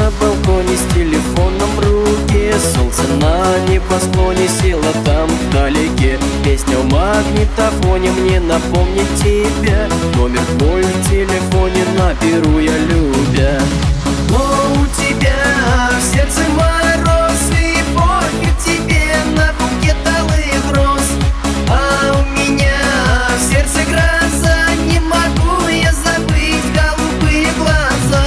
на балконе с телефоном в руке. Солнце на небосклоне село там вдалеке. Песня в магнитофоне мне напомнит тебя. Номер твой в телефоне наберу я, любя. Но у тебя в сердце мороз, и пофиг тебе на букет алых роз. А у меня в сердце гроза, не могу я забыть голубые глаза.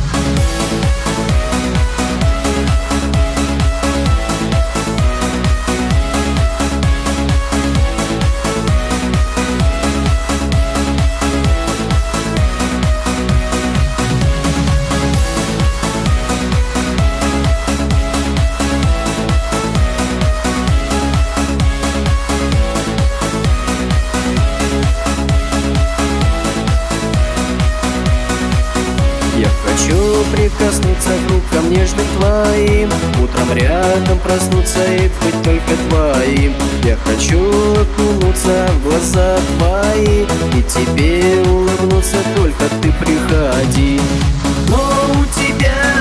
Я хочу прикоснуться к рукам нежным твоим, утром рядом проснуться и быть только твоим. Я хочу окунуться в глаза твои и тебе улыбнуться, только ты приходи. Но у тебя